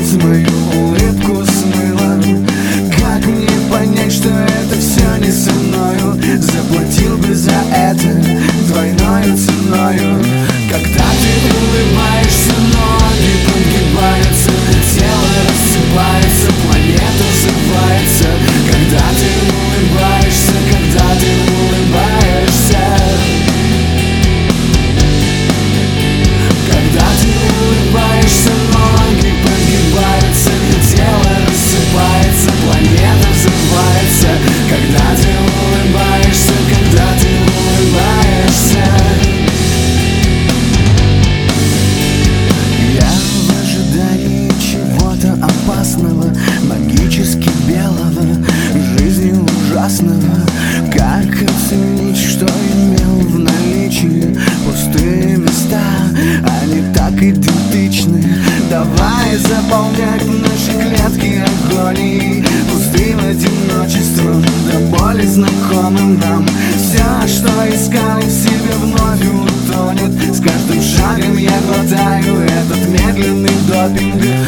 жизнь мою улыбку смыла. Как мне понять, что это все не со мною? Заплатил бы за это двойною ценою. Когда ты улыбаешься, ноги подгибаются, тело рассыпается, планета взрывается. Когда ты улыбаешься, когда ты улыбаешься, когда ты улыбаешься, ноги подгибаются, тело рассыпается, планета взрывается. Когда ты улыбаешься, когда ты улыбаешься. Я в ожидании чего-то опасного, магически белого, жизни ужасного. Как оценить, что имел в наличии? Пустые места, они так идентичны. Давай заполнять наши клетки агонии, пустым одиночеством, до боли знакомым нам. Все, что искал в себе, вновь утонет. С каждым шагом я глотаю этот медленный допинг.